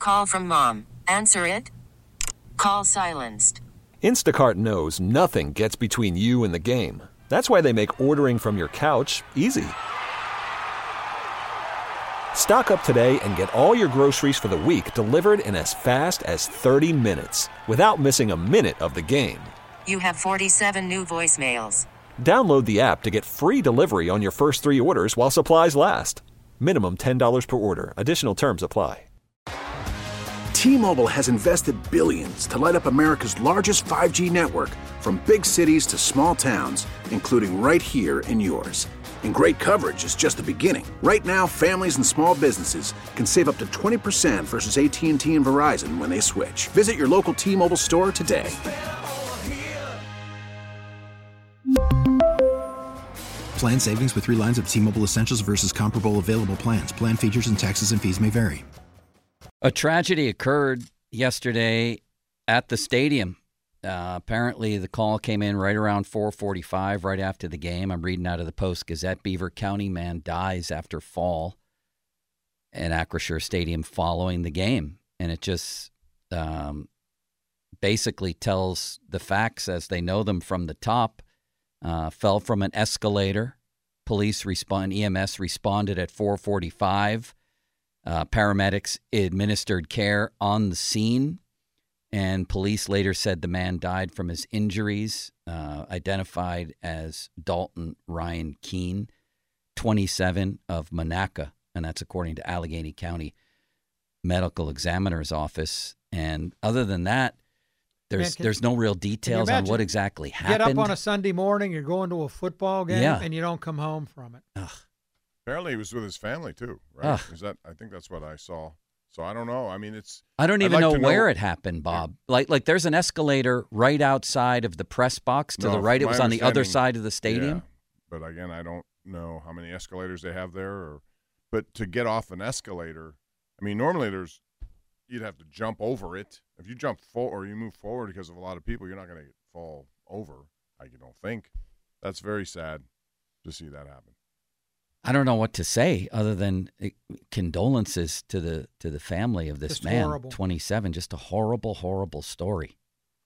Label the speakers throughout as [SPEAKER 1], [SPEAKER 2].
[SPEAKER 1] Call from mom. Answer it. Call silenced.
[SPEAKER 2] Instacart knows nothing gets between you and the game. That's why they make ordering from your couch easy. Stock up today and get all your groceries for the week delivered in as fast as 30 minutes without missing a minute of the game.
[SPEAKER 1] You have 47 new voicemails.
[SPEAKER 2] Download the app to get free delivery on your first 3 orders while supplies last. Minimum $10 per order. Additional terms apply.
[SPEAKER 3] T-Mobile has invested billions to light up America's largest 5G network, from big cities to small towns, including right here in yours. And great coverage is just the beginning. Right now, families and small businesses can save up to 20% versus AT&T and Verizon when they switch. Visit your local T-Mobile store today.
[SPEAKER 4] Plan savings with 3 lines of T-Mobile Essentials versus comparable available plans. Plan features and taxes and fees may vary.
[SPEAKER 5] A tragedy occurred yesterday at the stadium. Apparently, the call came in right around 4:45, right after the game. I'm reading out of the Post-Gazette. Beaver County man dies after fall in Acrisure Stadium following the game. And it just basically tells the facts as they know them from the top. Fell from an escalator. EMS responded at 4:45. Paramedics administered care on the scene, and police later said the man died from his injuries, identified as Dalton Ryan Keene, 27, of Monaca, and that's according to Allegheny County Medical Examiner's Office. And other than that, there's no real details on what exactly happened.
[SPEAKER 6] Get up on a Sunday morning, you're going to a football game, and you don't come home from it.
[SPEAKER 5] Ugh.
[SPEAKER 7] Apparently, he was with his family too, right? I think that's what I saw. So I don't know. I mean,
[SPEAKER 5] I don't even know where it happened, Bob. Like there's an escalator right outside of the press box to the right. It was on the other side of the stadium.
[SPEAKER 7] Yeah, but again, I don't know how many escalators they have there. But to get off an escalator, I mean, normally you'd have to jump over it. If you jump or you move forward because of a lot of people, you're not going to fall over. I don't think. That's very sad to see that happen.
[SPEAKER 5] I don't know what to say other than condolences to the family of this
[SPEAKER 6] just
[SPEAKER 5] man,
[SPEAKER 6] horrible.
[SPEAKER 5] 27. Just a horrible, horrible story.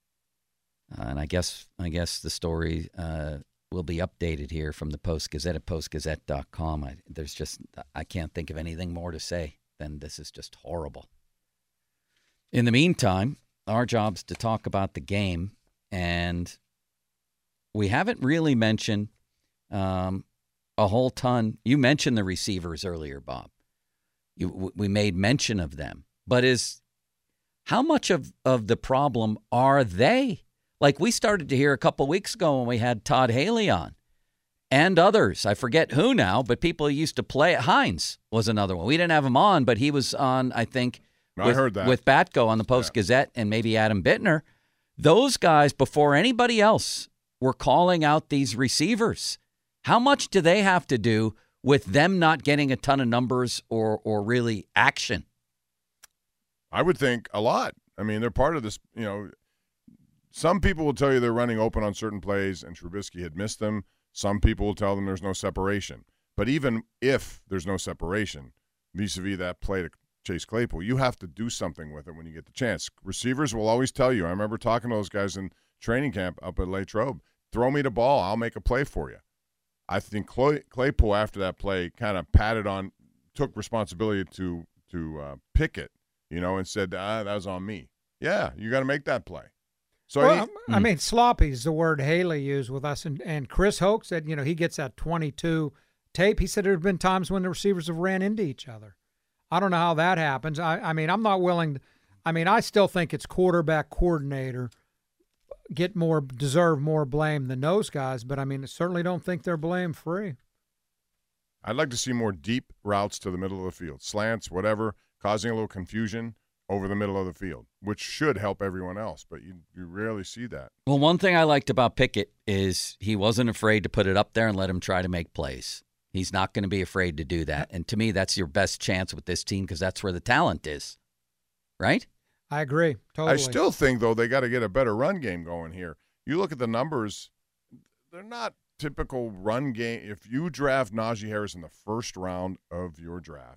[SPEAKER 5] And I guess the story will be updated here from the Post-Gazette at postgazette.com. I can't think of anything more to say than this is just horrible. In the meantime, our job's to talk about the game, and we haven't really mentioned a whole ton. You mentioned the receivers earlier, Bob. We made mention of them. But how much of the problem are they? Like we started to hear a couple weeks ago when we had Todd Haley on and others. I forget who now, but people who used to play at Hines was another one. We didn't have him on, but he was on, I think,
[SPEAKER 7] I heard that.
[SPEAKER 5] With Batko on the Post-Gazette and maybe Adam Bittner. Those guys, before anybody else, were calling out these receivers. How much do they have to do with them not getting a ton of numbers or really action?
[SPEAKER 7] I would think a lot. I mean, they're part of this, some people will tell you they're running open on certain plays and Trubisky had missed them. Some people will tell them there's no separation. But even if there's no separation, vis-a-vis that play to Chase Claypool, you have to do something with it when you get the chance. Receivers will always tell you. I remember talking to those guys in training camp up at Latrobe. Throw me the ball. I'll make a play for you. I think Claypool, after that play, kind of took responsibility to pick it, and said, that was on me. Yeah, you got to make that play. So
[SPEAKER 6] sloppy is the word Haley used with us. And Chris Hoke said, he gets that 22 tape. He said there have been times when the receivers have ran into each other. I don't know how that happens. I'm not willing – I still think it's quarterback coordinator deserve more blame than those guys, but I certainly don't think they're blame free.
[SPEAKER 7] I'd like to see more deep routes to the middle of the field, slants, whatever, causing a little confusion over the middle of the field, which should help everyone else, but you rarely see that.
[SPEAKER 5] Well, one thing I liked about Pickett is he wasn't afraid to put it up there and let him try to make plays. He's not going to be afraid to do that, and to me, that's your best chance with this team because that's where the talent is, right?
[SPEAKER 6] I agree, totally.
[SPEAKER 7] I still think, though, they got to get a better run game going here. You look at the numbers, they're not typical run game. If you draft Najee Harris in the first round of your draft,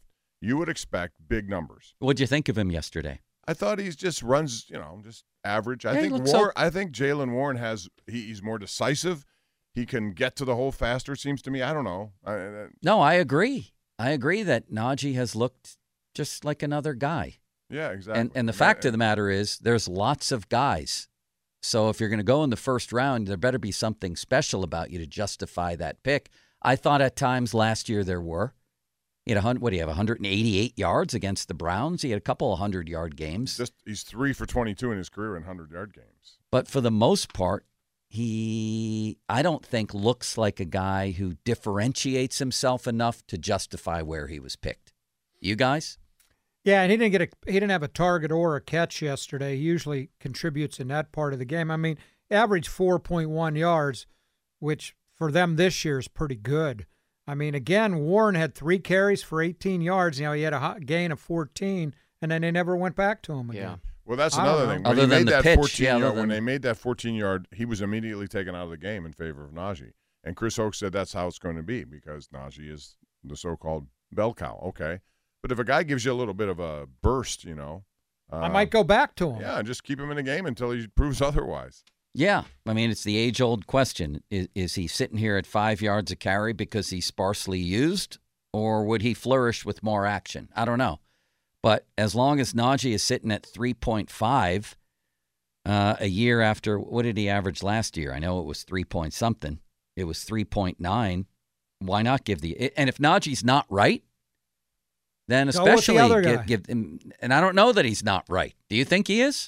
[SPEAKER 7] you would expect big numbers.
[SPEAKER 5] What'd you think of him yesterday?
[SPEAKER 7] I thought he just runs, just average. I
[SPEAKER 5] Yeah, he
[SPEAKER 7] think
[SPEAKER 5] looks
[SPEAKER 7] I think Jaylen Warren he's more decisive. He can get to the hole faster, it seems to me. I don't know.
[SPEAKER 5] No, I agree. I agree that Najee has looked just like another guy.
[SPEAKER 7] Yeah, exactly.
[SPEAKER 5] And the fact of the matter is there's lots of guys. So if you're going to go in the first round, there better be something special about you to justify that pick. I thought at times last year there were. He had 188 yards against the Browns. He had a couple of 100-yard games.
[SPEAKER 7] He's 3 for 22 in his career in 100-yard games.
[SPEAKER 5] But for the most part, I don't think looks like a guy who differentiates himself enough to justify where he was picked. You guys?
[SPEAKER 6] Yeah, and he didn't have a target or a catch yesterday. He usually contributes in that part of the game. I mean, average 4.1 yards, which for them this year is pretty good. I mean, again, Warren had 3 carries for 18 yards. He had a gain of 14, and then they never went back to him again.
[SPEAKER 5] Yeah.
[SPEAKER 7] Well, that's another thing.
[SPEAKER 5] Other than the pitch,
[SPEAKER 7] when they made that 14-yard, he was immediately taken out of the game in favor of Najee. And Chris Hoke said that's how it's going to be because Najee is the so-called bell cow. Okay. But if a guy gives you a little bit of a burst,
[SPEAKER 6] I might go back to him.
[SPEAKER 7] Yeah, just keep him in the game until he proves otherwise.
[SPEAKER 5] Yeah. I mean, it's the age-old question. Is he sitting here at 5 yards a carry because he's sparsely used, or would he flourish with more action? I don't know. But as long as Najee is sitting at 3.5 a year after, what did he average last year? I know it was 3-point-something. It was 3.9. Why not give and if Najee's not right, then especially give him, and I don't know that he's not right. Do you think he is?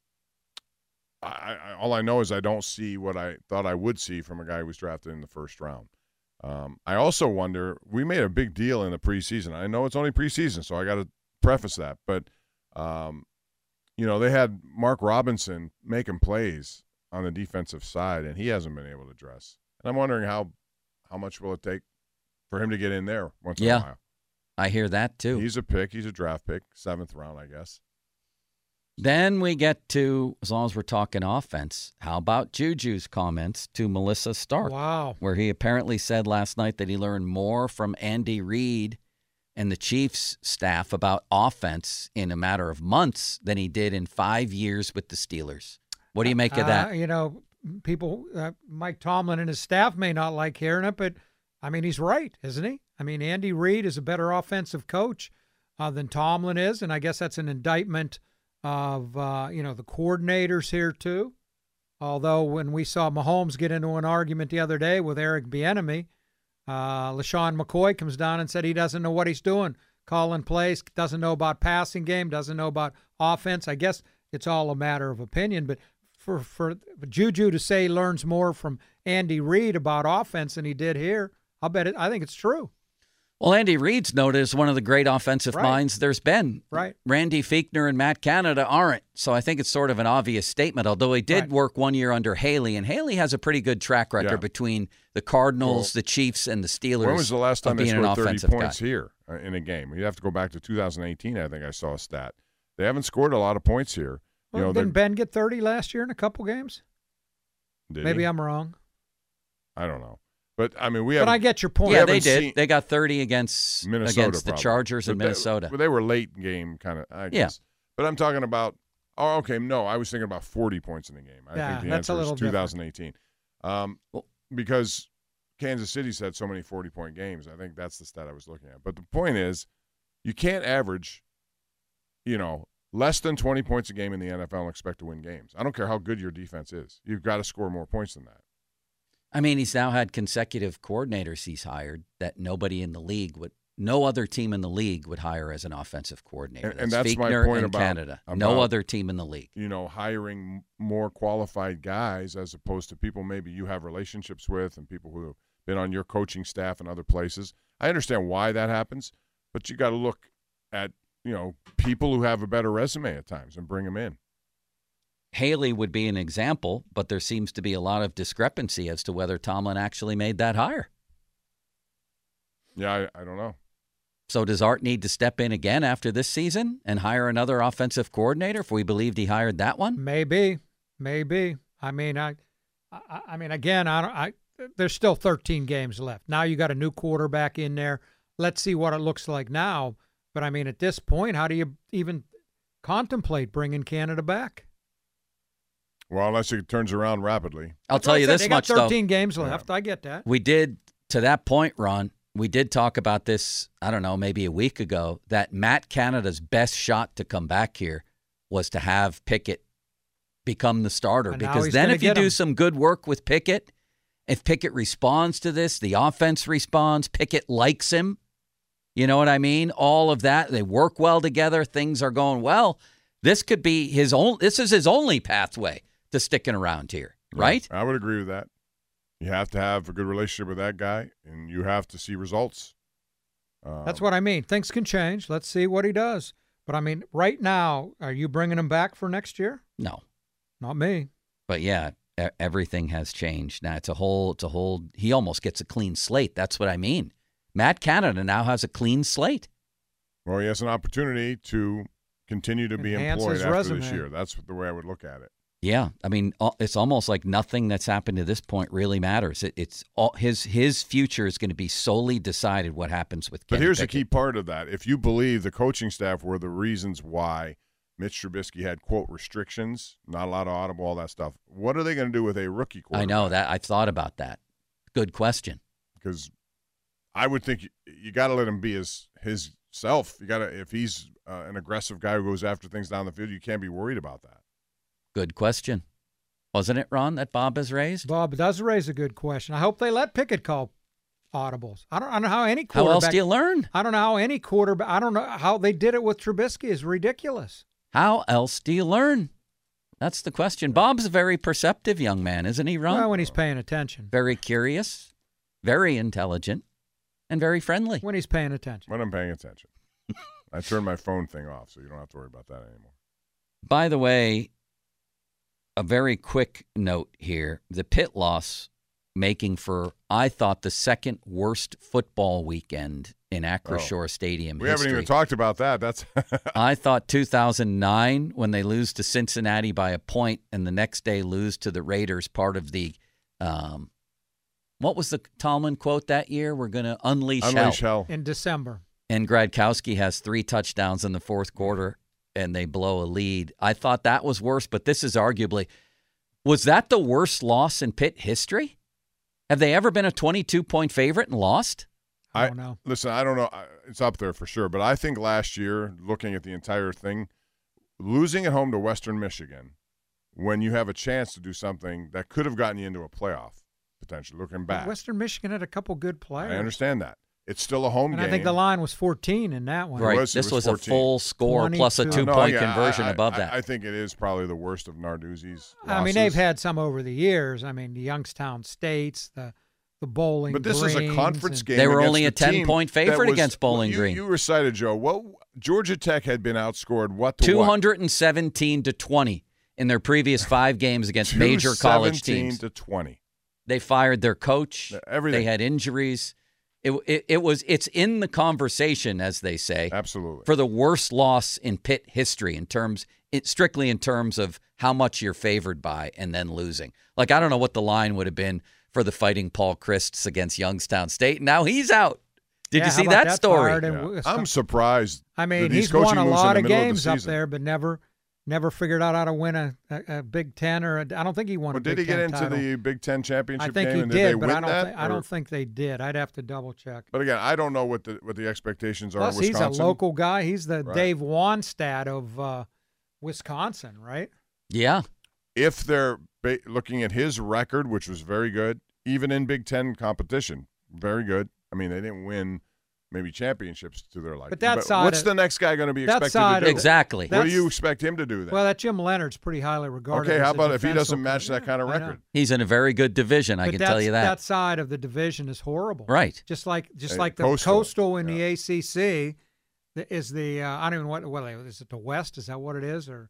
[SPEAKER 7] All I know is I don't see what I thought I would see from a guy who was drafted in the first round. I also wonder, we made a big deal in the preseason. I know it's only preseason, so I got to preface that. But, they had Mark Robinson making plays on the defensive side, and he hasn't been able to address. And I'm wondering how much will it take for him to get in there once in a while.
[SPEAKER 5] I hear that, too.
[SPEAKER 7] He's a pick. He's a draft pick, 7th round, I guess.
[SPEAKER 5] Then we get to, as long as we're talking offense, how about Juju's comments to Melissa Stark?
[SPEAKER 6] Wow.
[SPEAKER 5] Where he apparently said last night that he learned more from Andy Reid and the Chiefs staff about offense in a matter of months than he did in 5 years with the Steelers. What do you make of that?
[SPEAKER 6] People, Mike Tomlin and his staff may not like hearing it, but, I mean, he's right, isn't he? I mean, Andy Reid is a better offensive coach than Tomlin is, and I guess that's an indictment of, the coordinators here too. Although when we saw Mahomes get into an argument the other day with Eric Bieniemy, LaShawn McCoy comes down and said he doesn't know what he's doing, calling plays, doesn't know about passing game, doesn't know about offense. I guess it's all a matter of opinion, but for Juju to say he learns more from Andy Reid about offense than he did here, I think it's true.
[SPEAKER 5] Well, Andy Reid's noted as one of the great offensive minds there's been.
[SPEAKER 6] Right.
[SPEAKER 5] Randy Fichtner and Matt Canada aren't. So I think it's sort of an obvious statement, although he did work 1 year under Haley, and Haley has a pretty good track record between the Cardinals, the Chiefs, and the Steelers.
[SPEAKER 7] When was the last time they scored 30 points
[SPEAKER 5] guy
[SPEAKER 7] here in a game? You'd have to go back to 2018, I think I saw a stat. They haven't scored a lot of points here.
[SPEAKER 6] Well, didn't Ben get 30 last year in a couple games? Maybe I'm wrong.
[SPEAKER 7] I don't know. But, I mean, But
[SPEAKER 6] I get your point.
[SPEAKER 5] Yeah, they did. They got 30 against the Chargers in Minnesota.
[SPEAKER 7] They were late game kind of, I guess. But I'm talking about, I was thinking about 40 points in the game. I think the
[SPEAKER 6] that's
[SPEAKER 7] answer
[SPEAKER 6] a little
[SPEAKER 7] is 2018. Because Kansas City's had so many 40-point games. I think that's the stat I was looking at. But the point is, you can't average, less than 20 points a game in the NFL and expect to win games. I don't care how good your defense is. You've got to score more points than that.
[SPEAKER 5] I mean, he's now had consecutive coordinators he's hired that no other team in the league would hire as an offensive coordinator.
[SPEAKER 7] And that's
[SPEAKER 5] Fichtner
[SPEAKER 7] my point
[SPEAKER 5] and
[SPEAKER 7] about
[SPEAKER 5] Canada. No other team in the league.
[SPEAKER 7] Hiring more qualified guys as opposed to people maybe you have relationships with and people who have been on your coaching staff and other places. I understand why that happens, but you got to look at, people who have a better resume at times and bring them in.
[SPEAKER 5] Haley would be an example, but there seems to be a lot of discrepancy as to whether Tomlin actually made that hire.
[SPEAKER 7] Yeah, I don't know.
[SPEAKER 5] So does Art need to step in again after this season and hire another offensive coordinator if we believed he hired that one?
[SPEAKER 6] Maybe. I mean, again, there's still 13 games left. Now you got a new quarterback in there. Let's see what it looks like now. But, I mean, at this point, how do you even contemplate bringing Canada back?
[SPEAKER 7] Well, unless it turns around rapidly.
[SPEAKER 5] I'll tell you this much,
[SPEAKER 6] though. They got 13
[SPEAKER 5] though.
[SPEAKER 6] games left. I get that.
[SPEAKER 5] We did, to that point, Ron, we did talk about this, I don't know, maybe a week ago, that Matt Canada's best shot to come back here was to have Pickett become the starter.
[SPEAKER 6] And now
[SPEAKER 5] because
[SPEAKER 6] he's
[SPEAKER 5] then
[SPEAKER 6] gonna
[SPEAKER 5] if you
[SPEAKER 6] get
[SPEAKER 5] do
[SPEAKER 6] him.
[SPEAKER 5] some good work with Pickett, if Pickett responds to this, the offense responds, Pickett likes him, you know what I mean? All of that, they work well together, things are going well. This could be this is his only pathway to sticking around here, right?
[SPEAKER 7] I would agree with that. You have to have a good relationship with that guy, and you have to see results.
[SPEAKER 6] That's what I mean. Things can change. Let's see what he does. But, I mean, right now, are you bringing him back for next year?
[SPEAKER 5] No.
[SPEAKER 6] Not me.
[SPEAKER 5] But, yeah, everything has changed. Now, he almost gets a clean slate. That's what I mean. Matt Canada now has a clean slate.
[SPEAKER 7] Well, he has an opportunity to continue to be
[SPEAKER 6] Enhance
[SPEAKER 7] employed
[SPEAKER 6] his
[SPEAKER 7] after
[SPEAKER 6] resume.
[SPEAKER 7] this year. That's the way I would look at it.
[SPEAKER 5] Yeah, I mean, it's almost like nothing that's happened to this point really matters. It's all his future is going to be solely decided what happens with Kenny
[SPEAKER 7] But here's
[SPEAKER 5] Pickett.
[SPEAKER 7] the key part of that. If you believe the coaching staff were the reasons why Mitch Trubisky had, quote, restrictions, not allowed to audible, all that stuff, what are they going to do with a rookie quarterback?
[SPEAKER 5] I know that. I've thought about that. Good question.
[SPEAKER 7] Because I would think you got to let him be his self. You got to, if he's an aggressive guy who goes after things down the field, you can't be worried about that.
[SPEAKER 5] Good question. Wasn't it, Ron, that Bob has raised?
[SPEAKER 6] Bob does raise a good question. I hope they let Pickett call audibles. I don't know how any quarterback.
[SPEAKER 5] How else do you learn?
[SPEAKER 6] I don't know how any quarterback. I don't know how they did it with Trubisky. Is ridiculous.
[SPEAKER 5] How else do you learn? That's the question. Bob's a very perceptive young man, isn't he, Ron?
[SPEAKER 6] Well, when he's paying attention.
[SPEAKER 5] Very curious, very intelligent, and very friendly.
[SPEAKER 6] When he's paying attention.
[SPEAKER 7] When I'm paying attention. I turned my phone thing off, so you don't have to worry about that anymore.
[SPEAKER 5] By the way, a very quick note here. The Pitt loss making for, I thought, the second worst football weekend in Acrisure Stadium
[SPEAKER 7] We
[SPEAKER 5] history.
[SPEAKER 7] haven't even talked about that. That's
[SPEAKER 5] I thought 2009, when they lose to Cincinnati by a point and the next day lose to the Raiders, part of the what was the Tallman quote that year? We're going to unleash hell.
[SPEAKER 6] In December.
[SPEAKER 5] And Gradkowski has 3 touchdowns in the fourth quarter, and they blow a lead. I thought that was worse, but this is arguably, was that the worst loss in Pitt history? Have they ever been a 22-point favorite and lost?
[SPEAKER 6] I don't know.
[SPEAKER 7] Listen, I don't know. It's up there for sure. But I think last year, looking at the entire thing, losing at home to Western Michigan, when you have a chance to do something that could have gotten you into a playoff, potentially, looking back.
[SPEAKER 6] Western Michigan had a couple good players.
[SPEAKER 7] I understand that. It's still a home
[SPEAKER 6] and
[SPEAKER 7] game.
[SPEAKER 6] I think the line was 14 in that one.
[SPEAKER 5] Right.
[SPEAKER 7] It
[SPEAKER 5] this
[SPEAKER 7] was
[SPEAKER 5] was a
[SPEAKER 7] 14.
[SPEAKER 5] full score plus a
[SPEAKER 6] 22.
[SPEAKER 5] 2-point conversion above that.
[SPEAKER 7] I think it is probably the worst of Narduzzi's losses.
[SPEAKER 6] I mean, they've had some over the years. I mean, the Youngstown States, the Bowling
[SPEAKER 7] But this is a conference game.
[SPEAKER 5] They were
[SPEAKER 7] against
[SPEAKER 5] only a
[SPEAKER 7] the team
[SPEAKER 5] 10-point favorite
[SPEAKER 7] that was-
[SPEAKER 5] against Bowling Green.
[SPEAKER 7] You recited, Joe. What Georgia Tech had been outscored what to
[SPEAKER 5] 217 to 20 in their previous 5 games against major college teams.
[SPEAKER 7] 217 to 20.
[SPEAKER 5] They fired their coach.
[SPEAKER 7] Everything.
[SPEAKER 5] They had injuries. It's in the conversation, as they say.
[SPEAKER 7] Absolutely.
[SPEAKER 5] For the worst loss in Pitt history strictly in terms of how much you're favored by and then losing. Like, I don't know what the line would have been for the Fighting Paul Christs against Youngstown State. Now he's out. Did you see that story?
[SPEAKER 7] I'm surprised.
[SPEAKER 6] I mean,
[SPEAKER 7] that these
[SPEAKER 6] he's won
[SPEAKER 7] coaching
[SPEAKER 6] a
[SPEAKER 7] moves in
[SPEAKER 6] lot
[SPEAKER 7] the
[SPEAKER 6] of
[SPEAKER 7] middle
[SPEAKER 6] games
[SPEAKER 7] the
[SPEAKER 6] up
[SPEAKER 7] season.
[SPEAKER 6] there, but never figured out how to win a Big Ten I don't think he won
[SPEAKER 7] Well,
[SPEAKER 6] a Big
[SPEAKER 7] did he
[SPEAKER 6] Ten
[SPEAKER 7] get into
[SPEAKER 6] title.
[SPEAKER 7] the Big Ten championship
[SPEAKER 6] I think
[SPEAKER 7] game?
[SPEAKER 6] he
[SPEAKER 7] and
[SPEAKER 6] did,
[SPEAKER 7] they
[SPEAKER 6] but
[SPEAKER 7] win
[SPEAKER 6] I
[SPEAKER 7] or-
[SPEAKER 6] don't think they did. I'd have to double check.
[SPEAKER 7] But again, I don't know what the expectations are.
[SPEAKER 6] Plus,
[SPEAKER 7] in Wisconsin.
[SPEAKER 6] he's a local guy. He's the
[SPEAKER 7] Right.
[SPEAKER 6] Dave Wanstad of Wisconsin, right?
[SPEAKER 5] Yeah.
[SPEAKER 7] If they're looking at his record, which was very good, even in Big Ten competition, very good. I mean, they didn't win maybe championships to their liking.
[SPEAKER 6] But that side
[SPEAKER 7] what's
[SPEAKER 6] of-
[SPEAKER 7] the next guy going to be
[SPEAKER 6] that
[SPEAKER 7] expected
[SPEAKER 6] side
[SPEAKER 7] to
[SPEAKER 6] of-
[SPEAKER 7] do?
[SPEAKER 5] Exactly.
[SPEAKER 7] What do you expect him to do then?
[SPEAKER 6] Well, that Jim Leonard's pretty highly regarded.
[SPEAKER 7] Okay,
[SPEAKER 6] as
[SPEAKER 7] how
[SPEAKER 6] a
[SPEAKER 7] about if he doesn't
[SPEAKER 6] defensive
[SPEAKER 7] match
[SPEAKER 6] player?
[SPEAKER 7] that kind of
[SPEAKER 6] I know.
[SPEAKER 7] record?
[SPEAKER 5] He's in a very good division, I
[SPEAKER 6] But
[SPEAKER 5] can tell you that.
[SPEAKER 6] That side of the division is horrible.
[SPEAKER 5] Right.
[SPEAKER 6] Just like
[SPEAKER 7] Hey,
[SPEAKER 6] the
[SPEAKER 7] Coastal.
[SPEAKER 6] in the ACC is the I don't even what is it, the West? Is that what it is? Or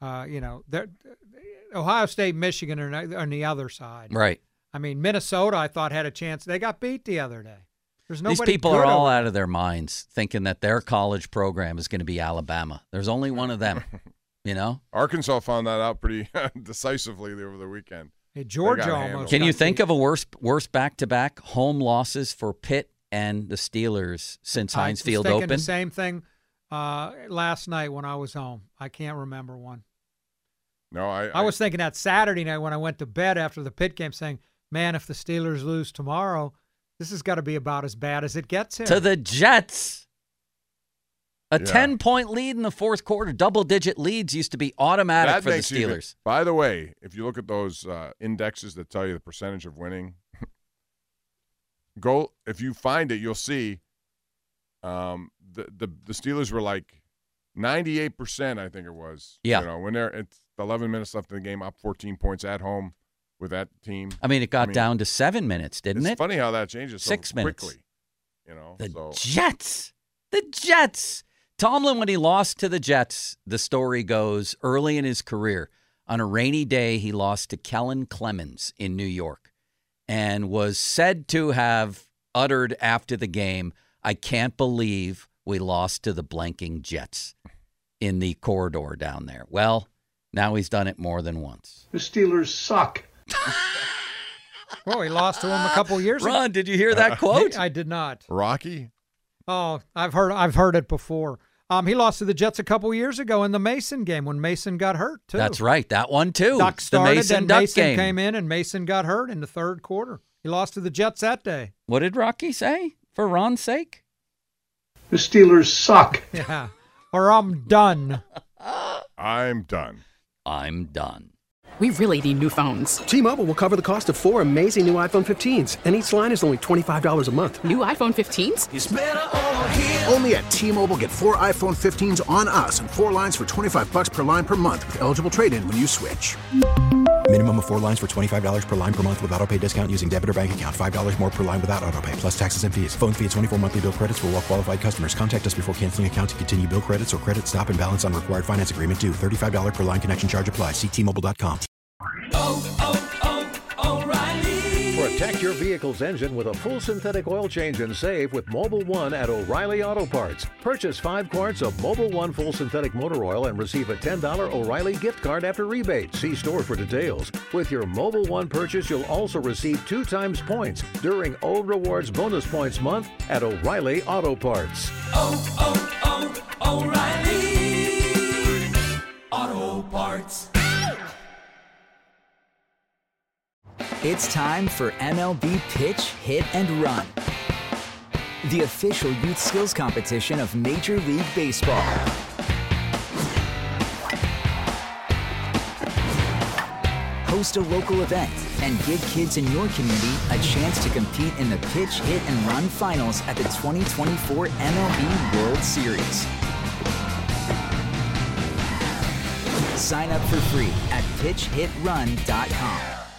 [SPEAKER 6] Ohio State, Michigan are on the other side.
[SPEAKER 5] Right.
[SPEAKER 6] I mean, Minnesota, I thought, had a chance. They got beat the other day. There's nobody.
[SPEAKER 5] These people
[SPEAKER 6] good
[SPEAKER 5] are all
[SPEAKER 6] over
[SPEAKER 5] out of their minds thinking that their college program is going to be Alabama. There's only one of them, you know?
[SPEAKER 7] Arkansas found that out pretty decisively over the weekend.
[SPEAKER 6] Hey, Georgia
[SPEAKER 7] They got
[SPEAKER 6] almost.
[SPEAKER 7] handled.
[SPEAKER 5] Can you
[SPEAKER 6] got
[SPEAKER 5] think
[SPEAKER 6] beat.
[SPEAKER 5] of a worse back-to-back home losses for Pitt and the Steelers since Heinz
[SPEAKER 6] I was
[SPEAKER 5] Field
[SPEAKER 6] thinking
[SPEAKER 5] opened?
[SPEAKER 6] the same thing last night when I was home. I can't remember one.
[SPEAKER 7] No,
[SPEAKER 6] I was thinking that Saturday night when I went to bed after the Pitt game saying, man, if the Steelers lose tomorrow, this has got to be about as bad as it gets here.
[SPEAKER 5] To the Jets. A 10-point lead in the fourth quarter, double-digit leads used to be automatic for the Steelers.
[SPEAKER 7] By the way, if you look at those indexes that tell you the percentage of winning, if you find it, you'll see the Steelers were like 98%, I think it was.
[SPEAKER 5] Yeah.
[SPEAKER 7] You know, when it's 11 minutes left in the game, up 14 points at home with that team.
[SPEAKER 5] I mean, it got down to 7 minutes, didn't it?
[SPEAKER 7] It's funny how that changes so
[SPEAKER 5] 6 minutes.
[SPEAKER 7] quickly. You know,
[SPEAKER 5] Jets. The Jets. Tomlin, when he lost to the Jets, the story goes, early in his career, on a rainy day, he lost to Kellen Clemens in New York and was said to have uttered after the game, I can't believe we lost to the blanking Jets in the corridor down there. Well, now he's done it more than once.
[SPEAKER 8] The Steelers suck.
[SPEAKER 6] Well, he lost to him a couple years ago.
[SPEAKER 5] Ron, did you hear that quote?
[SPEAKER 6] I did not.
[SPEAKER 7] Rocky?
[SPEAKER 6] Oh, I've heard it before. He lost to the Jets a couple years ago in the Mason game when Mason got hurt, too.
[SPEAKER 5] That's right. That one, too.
[SPEAKER 6] Duck started,
[SPEAKER 5] the Mason
[SPEAKER 6] and
[SPEAKER 5] Duck
[SPEAKER 6] Mason
[SPEAKER 5] game.
[SPEAKER 6] came in, and Mason got hurt in the third quarter. He lost to the Jets that day.
[SPEAKER 5] What did Rocky say, for Ron's sake?
[SPEAKER 8] The Steelers suck.
[SPEAKER 6] Yeah. Or I'm done.
[SPEAKER 7] I'm done.
[SPEAKER 5] I'm done.
[SPEAKER 9] We really need new phones.
[SPEAKER 10] T-Mobile will cover the cost of 4 amazing new iPhone 15s, and each line is only $25 a month.
[SPEAKER 9] New iPhone 15s?
[SPEAKER 3] It's better over here. Only at T-Mobile, get 4 iPhone 15s on us and 4 lines for $25 per line per month with eligible trade-in when you switch.
[SPEAKER 4] Minimum of 4 lines for $25 per line per month with autopay discount using debit or bank account. $5 more per line without autopay, plus taxes and fees. Phone fee at 24 monthly bill credits for well-qualified customers. Contact us before canceling account to continue bill credits or credit stop and balance on required finance agreement due. $35 per line connection charge applies. See T-Mobile.com.
[SPEAKER 11] O'Reilly. Protect your vehicle's engine with a full synthetic oil change and save with Mobil 1 at O'Reilly Auto Parts. Purchase 5 quarts of Mobil 1 full synthetic motor oil and receive a $10 O'Reilly gift card after rebate. See store for details. With your Mobil 1 purchase, you'll also receive 2 times points during Old Rewards Bonus Points Month at O'Reilly Auto Parts.
[SPEAKER 12] O'Reilly Auto Parts.
[SPEAKER 13] It's time for MLB Pitch, Hit, and Run, the official youth skills competition of Major League Baseball. Host a local event and give kids in your community a chance to compete in the Pitch, Hit, and Run finals at the 2024 MLB World Series. Sign up for free at pitchhitrun.com.